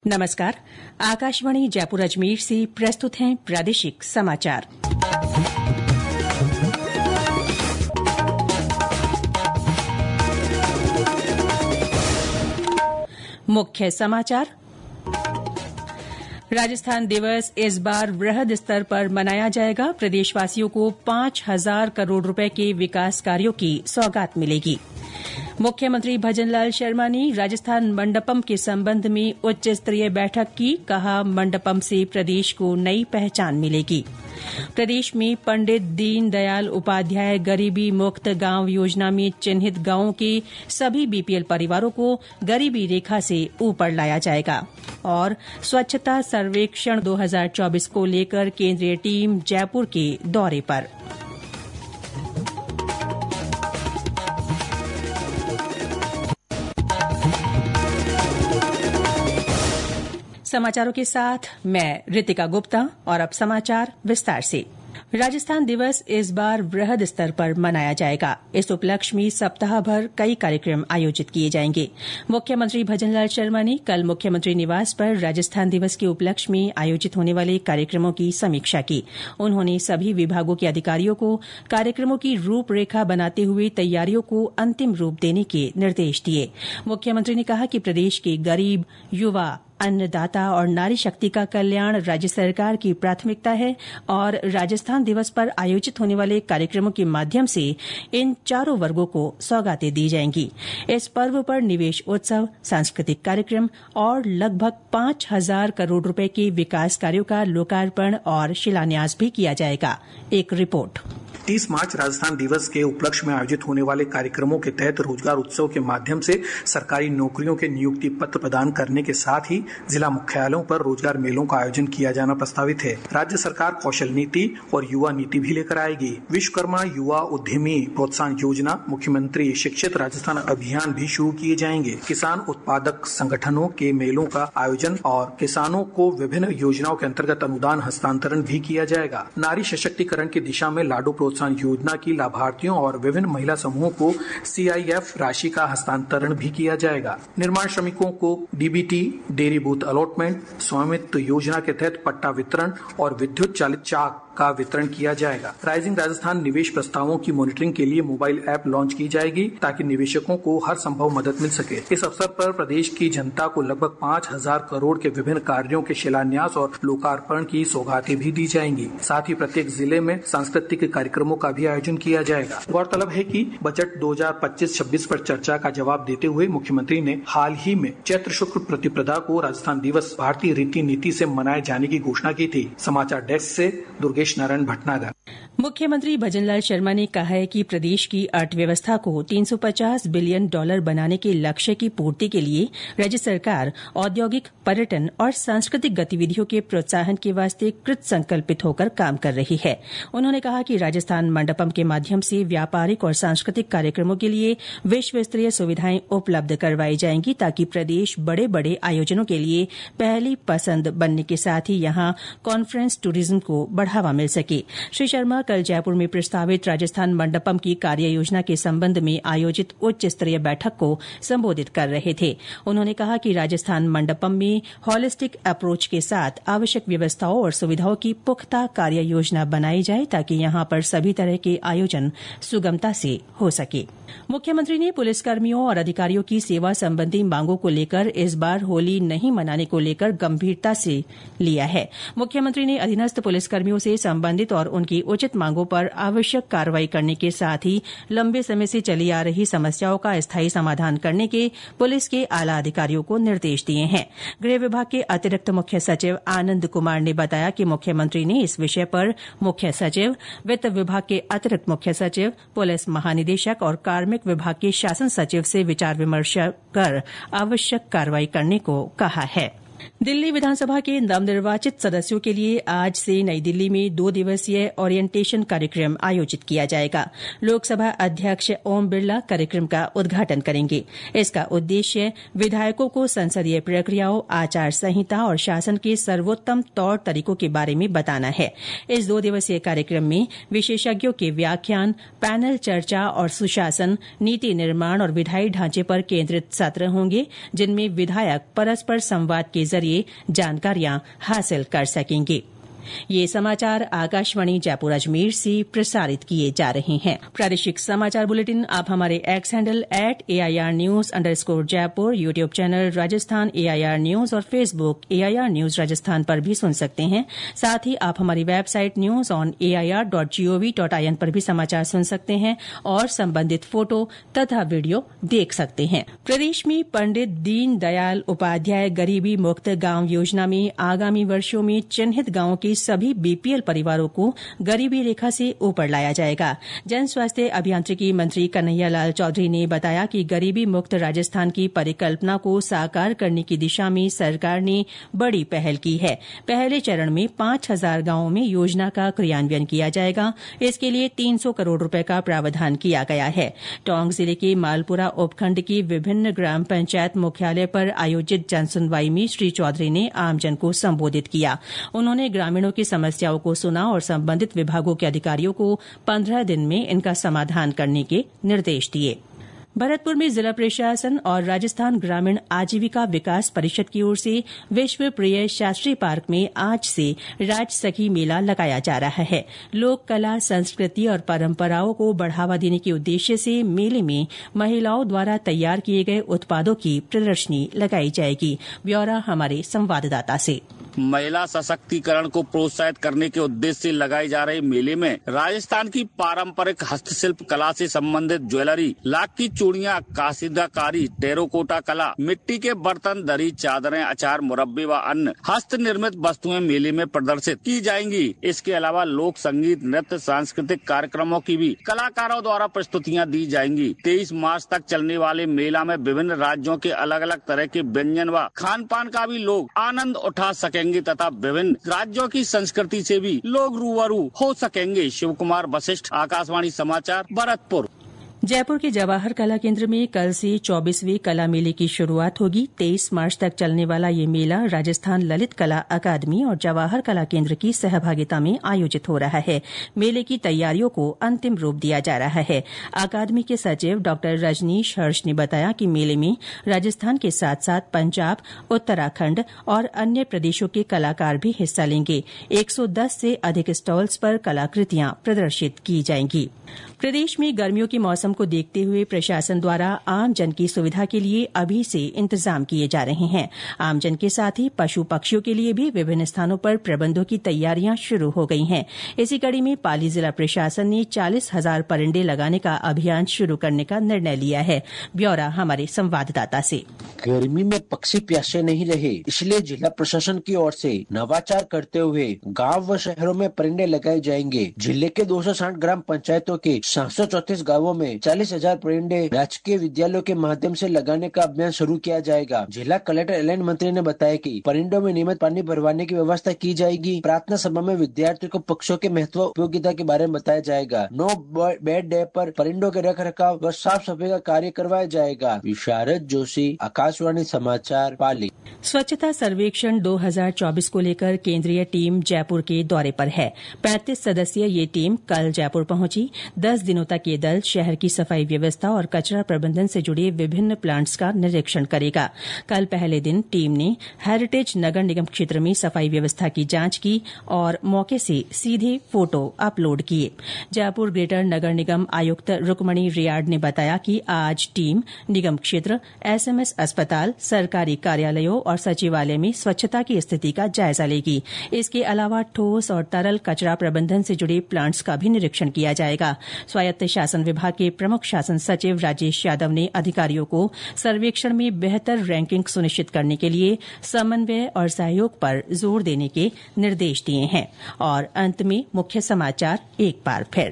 नमस्कार। आकाशवाणी जयपुर अजमेर से प्रस्तुत हैं प्रादेशिक समाचार। मुख्य समाचार। राजस्थान दिवस इस बार वृहद स्तर पर मनाया जाएगा। प्रदेशवासियों को 5,000 करोड़ रुपए के विकास कार्यों की सौगात मिलेगी। मुख्यमंत्री भजनलाल शर्मा ने राजस्थान मंडपम के संबंध में उच्च स्तरीय बैठक की। कहा, मंडपम से प्रदेश को नई पहचान मिलेगी। प्रदेश में पंडित दीनदयाल उपाध्याय गरीबी मुक्त गांव योजना में चिन्हित गांवों के सभी बीपीएल परिवारों को गरीबी रेखा से ऊपर लाया जाएगा। और स्वच्छता सर्वेक्षण 2024 को लेकर केंद्रीय टीम जयपुर के दौरे पर। समाचारों के साथ मैं रितिका गुप्ता और अब समाचार विस्तार से। राजस्थान दिवस इस बार वृहद स्तर पर मनाया जाएगा। इस उपलक्ष्य में सप्ताह भर कई कार्यक्रम आयोजित किए जाएंगे। मुख्यमंत्री भजनलाल शर्मा ने कल मुख्यमंत्री निवास पर राजस्थान दिवस के उपलक्ष्य में आयोजित होने वाले कार्यक्रमों की समीक्षा की। उन्होंने सभी विभागों के अधिकारियों को कार्यक्रमों की रूपरेखा बनाते हुए तैयारियों को अंतिम रूप देने के निर्देश दिए। मुख्यमंत्री ने कहा कि प्रदेश के गरीब, युवा, अन्नदाता और नारी शक्ति का कल्याण राज्य सरकार की प्राथमिकता है और राजस्थान दिवस पर आयोजित होने वाले कार्यक्रमों के माध्यम से इन चारों वर्गों को सौगातें दी जाएंगी। इस पर्व पर निवेश उत्सव, सांस्कृतिक कार्यक्रम और लगभग 5,000 करोड़ रुपए के विकास कार्यों का लोकार्पण और शिलान्यास भी किया जाएगा। एक रिपोर्ट। 30 मार्च राजस्थान दिवस के उपलक्ष्य में आयोजित होने वाले कार्यक्रमों के तहत रोजगार उत्सव के माध्यम से सरकारी नौकरियों के नियुक्ति पत्र प्रदान करने के साथ ही जिला मुख्यालयों पर रोजगार मेलों का आयोजन किया जाना प्रस्तावित है। राज्य सरकार कौशल नीति और युवा नीति भी लेकर आएगी। विश्वकर्मा युवा उद्यमी प्रोत्साहन योजना, मुख्यमंत्री शिक्षित राजस्थान अभियान भी शुरू किए जाएंगे। किसान उत्पादक संगठनों के मेलों का आयोजन और किसानों को विभिन्न योजनाओं के अंतर्गत अनुदान हस्तांतरण भी किया जाएगा। नारी सशक्तिकरण की दिशा में लाडो प्रोत्साहन योजना की लाभार्थियों और विभिन्न महिला समूहों को CIF राशि का हस्तांतरण भी किया जाएगा। निर्माण श्रमिकों को DBT, डेयरी बूथ अलॉटमेंट, स्वामित्व योजना के तहत पट्टा वितरण और विद्युत चालित चाक का वितरण किया जाएगा। राइजिंग राजस्थान निवेश प्रस्तावों की मॉनिटरिंग के लिए मोबाइल ऐप लॉन्च की जाएगी ताकि निवेशकों को हर संभव मदद मिल सके। इस अवसर पर प्रदेश की जनता को लगभग 5,000 करोड़ के विभिन्न कार्यों के शिलान्यास और लोकार्पण की सौगातें भी दी जाएंगी। साथ ही प्रत्येक जिले में सांस्कृतिक कार्यक्रमों का भी आयोजन किया जाएगा। गौरतलब है कि बजट 2025-26 पर चर्चा का जवाब देते हुए मुख्यमंत्री ने हाल ही में चैत्र शुक्ल प्रतिपदा को राजस्थान दिवस भारतीय रीति नीति से मनाए जाने की घोषणा की थी। समाचार डेस्क से दुर्गेश नारायण भटनागर। मुख्यमंत्री भजनलाल शर्मा ने कहा है कि प्रदेश की अर्थव्यवस्था को $350 बिलियन बनाने के लक्ष्य की पूर्ति के लिए राज्य सरकार औद्योगिक, पर्यटन और सांस्कृतिक गतिविधियों के प्रोत्साहन के वास्ते कृत संकल्पित होकर काम कर रही है। उन्होंने कहा कि राजस्थान मंडपम के माध्यम से व्यापारिक और सांस्कृतिक कार्यक्रमों के लिए विश्व स्तरीय सुविधाएं उपलब्ध करवाई जाएंगी ताकि प्रदेश बड़े बड़े आयोजनों के लिए पहली पसंद बनने के साथ ही यहां कॉन्फ्रेंस टूरिज्म को बढ़ावा मिल सके। श्री शर्मा कल जयपुर में प्रस्तावित राजस्थान मंडपम की कार्य योजना के संबंध में आयोजित उच्च स्तरीय बैठक को संबोधित कर रहे थे। उन्होंने कहा कि राजस्थान मंडपम में हॉलिस्टिक अप्रोच के साथ आवश्यक व्यवस्थाओं और सुविधाओं की पुख्ता कार्य योजना बनाई जाए ताकि यहां पर सभी तरह के आयोजन सुगमता से हो सके। मुख्यमंत्री ने पुलिसकर्मियों और अधिकारियों की सेवा संबंधी मांगों को लेकर इस बार होली नहीं मनाने को लेकर गंभीरता से लिया है। मुख्यमंत्री ने अधीनस्थ पुलिसकर्मियों से संबंधित और उनकी उचित मांगों पर आवश्यक कार्रवाई करने के साथ ही लंबे समय से चली आ रही समस्याओं का स्थायी समाधान करने के पुलिस के आला अधिकारियों को निर्देश दिए हैं। गृह विभाग के अतिरिक्त मुख्य सचिव आनंद कुमार ने बताया कि मुख्यमंत्री ने इस विषय पर मुख्य सचिव, वित्त विभाग के अतिरिक्त मुख्य सचिव, पुलिस महानिदेशक और कार्मिक विभाग के शासन सचिव से विचार विमर्श कर आवश्यक कार्रवाई करने को कहा है। दिल्ली विधानसभा के नवनिर्वाचित सदस्यों के लिए आज से नई दिल्ली में 2 दिवसीय ओरिएंटेशन कार्यक्रम आयोजित किया जाएगा। लोकसभा अध्यक्ष ओम बिरला कार्यक्रम का उद्घाटन करेंगे। इसका उद्देश्य विधायकों को संसदीय प्रक्रियाओं, आचार संहिता और शासन के सर्वोत्तम तौर तरीकों के बारे में बताना है। इस 2 दिवसीय कार्यक्रम में विशेषज्ञों के व्याख्यान, पैनल चर्चा और सुशासन, नीति निर्माण और विधायी ढांचे पर केंद्रित सत्र होंगे जिनमें विधायक परस्पर संवाद के जरिए जानकारियां हासिल कर सकेंगे। ये समाचार आकाशवाणी जयपुर अजमेर से प्रसारित किए जा रहे हैं। प्रादेशिक समाचार बुलेटिन आप हमारे एक्स हैंडल @AIRnews_जयपुर, YouTube channel Rajasthan AIR news और फेसबुक AIR न्यूज राजस्थान पर भी सुन सकते हैं। साथ ही आप हमारी वेबसाइट news.on.air.gov.in पर भी समाचार सुन सकते हैं और संबंधित फोटो तथा वीडियो देख सकते हैं। प्रदेश में पंडित दीनदयाल उपाध्याय गरीबी मुक्त गांव योजना में आगामी वर्षों में चिन्हित गांवों के सभी बीपीएल परिवारों को गरीबी रेखा से ऊपर लाया जाएगा। जन स्वास्थ्य अभियांत्रिकी मंत्री कन्हैया लाल चौधरी ने बताया कि गरीबी मुक्त राजस्थान की परिकल्पना को साकार करने की दिशा में सरकार ने बड़ी पहल की है। पहले चरण में 5000 गांवों में योजना का क्रियान्वयन किया जाएगा। इसके लिए 300 करोड़ रुपए का प्रावधान किया गया है। टोंक जिले के मालपुरा उपखंड की विभिन्न ग्राम पंचायत मुख्यालय पर आयोजित जनसुनवाई में श्री चौधरी ने आमजन को संबोधित किया। उन्होंने ग्रामीणों की समस्याओं को सुना और संबंधित विभागों के अधिकारियों को 15 दिन में इनका समाधान करने के निर्देश दिए। भरतपुर में जिला प्रशासन और राजस्थान ग्रामीण आजीविका विकास परिषद की ओर से विश्व प्रिय शास्त्री पार्क में आज से राज सखी मेला लगाया जा रहा है। लोक कला, संस्कृति और परंपराओं को बढ़ावा देने के उद्देश्य से मेले में महिलाओं द्वारा तैयार किए गए उत्पादों की प्रदर्शनी लगाई जाएगी। ब्यौरा हमारे संवाददाता से। महिला सशक्तिकरण को प्रोत्साहित करने के उद्देश्य से लगाए जा रहे मेले में राजस्थान की पारंपरिक हस्तशिल्प कला से संबंधित ज्वेलरी, लाख की चूड़ियां, कासीदाकारी, टेराकोटा कला, मिट्टी के बर्तन, दरी, चादरें, अचार, मुरब्बे व अन्य हस्त निर्मित वस्तुएं मेले में प्रदर्शित की जाएंगी। इसके अलावा लोक संगीत, नृत्य, सांस्कृतिक कार्यक्रमों की भी कलाकारों द्वारा प्रस्तुतियां दी जाएंगी। 23 मार्च तक चलने वाले मेला में विभिन्न राज्यों के अलग अलग तरह के व्यंजन व खान पान का भी लोग आनंद उठा सकेंगे तथा विभिन्न राज्यों की संस्कृति से भी लोग रूबरू हो सकेंगे। शिव कुमार वशिष्ठ, आकाशवाणी समाचार, भरतपुर। जयपुर के जवाहर कला केंद्र में कल से 24वें कला मेले की शुरुआत होगी। 23 मार्च तक चलने वाला ये मेला राजस्थान ललित कला अकादमी और जवाहर कला केंद्र की सहभागिता में आयोजित हो रहा है। मेले की तैयारियों को अंतिम रूप दिया जा रहा है। अकादमी के सचिव डॉ रजनीश हर्ष ने बताया कि मेले में राजस्थान के साथ साथ पंजाब, उत्तराखंड और अन्य प्रदेशों के कलाकार भी हिस्सा लेंगे। 110 से अधिक स्टॉल्स पर कलाकृतियां प्रदर्शित की जाएंगी। प्रदेश में गर्मियों के मौसम को देखते हुए प्रशासन द्वारा आमजन की सुविधा के लिए अभी से इंतजाम किए जा रहे हैं। आमजन के साथ ही पशु पक्षियों के लिए भी विभिन्न स्थानों पर प्रबंधों की तैयारियां शुरू हो गई हैं। इसी कड़ी में पाली जिला प्रशासन ने 40,000 परिंडे लगाने का अभियान शुरू करने का निर्णय लिया है। ब्यौरा हमारे संवाददाता से। गर्मी में पक्षी प्यासे नहीं रहे, इसलिए जिला प्रशासन की ओर से नवाचार करते हुए गाँव व शहरों में परिंडे लगाए जाएंगे। जिले के 260 ग्राम पंचायतों के 734 गाँवों में 40,000 परिंडे राजकीय विद्यालयों के माध्यम से लगाने का अभियान शुरू किया जाएगा। जिला कलेक्टर एल मंत्री ने बताया कि परिंडों में नियमित पानी भरवाने की व्यवस्था की जाएगी। प्रार्थना सभा में विद्यार्थियों को पक्षियों के महत्व उपयोगिता के बारे में बताया जाएगा। नो बेड डे पर परिंडों के रख रखाव व साफ सफाई का कार्य करवाया जाएगा। विशारद जोशी, आकाशवाणी समाचार, पाली। स्वच्छता सर्वेक्षण 2024 को लेकर केंद्रीय टीम जयपुर के दौरे पर है। 35 सदस्यीय ये टीम कल जयपुर पहुंची। 10 दिनों तक ये दल शहर की सफाई व्यवस्था और कचरा प्रबंधन से जुड़े विभिन्न प्लांट्स का निरीक्षण करेगा। कल पहले दिन टीम ने हेरिटेज नगर निगम क्षेत्र में सफाई व्यवस्था की जांच की और मौके से सीधे फोटो अपलोड किए। जयपुर ग्रेटर नगर निगम आयुक्त रुकमणी रियाड ने बताया कि आज टीम निगम क्षेत्र, एसएमएस अस्पताल, सरकारी कार्यालयों और सचिवालय में स्वच्छता की स्थिति का जायजा लेगी। इसके अलावा ठोस और तरल कचरा प्रबंधन से जुड़े प्लांट्स का भी निरीक्षण किया जाएगा। स्वायत्त शासन विभाग के प्रमुख शासन सचिव राजेश यादव ने अधिकारियों को सर्वेक्षण में बेहतर रैंकिंग सुनिश्चित करने के लिए समन्वय और सहयोग पर जोर देने के निर्देश दिए हैं। और अंत में मुख्य समाचार एक बार फिर।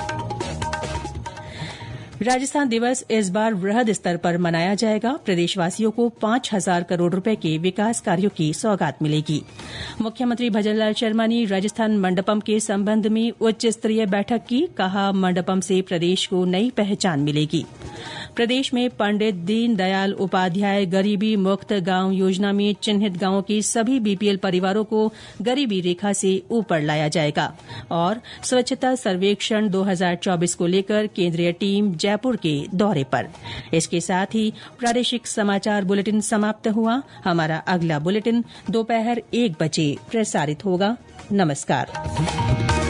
राजस्थान दिवस इस बार वृहद स्तर पर मनाया जाएगा। प्रदेशवासियों को 5,000 करोड़ रुपए के विकास कार्यों की सौगात मिलेगी। मुख्यमंत्री भजनलाल शर्मा ने राजस्थान मंडपम के संबंध में उच्च स्तरीय बैठक की। कहा, मंडपम से प्रदेश को नई पहचान मिलेगी। प्रदेश में पंडित दीनदयाल उपाध्याय गरीबी मुक्त गांव योजना में चिन्हित गांवों के सभी बीपीएल परिवारों को गरीबी रेखा से ऊपर लाया जाएगा। और स्वच्छता सर्वेक्षण 2024 को लेकर केंद्रीय टीम जयपुर के दौरे पर। इसके साथ ही प्रादेशिक समाचार बुलेटिन समाप्त हुआ। हमारा अगला बुलेटिन दोपहर 1 बजे प्रसारित होगा। नमस्कार।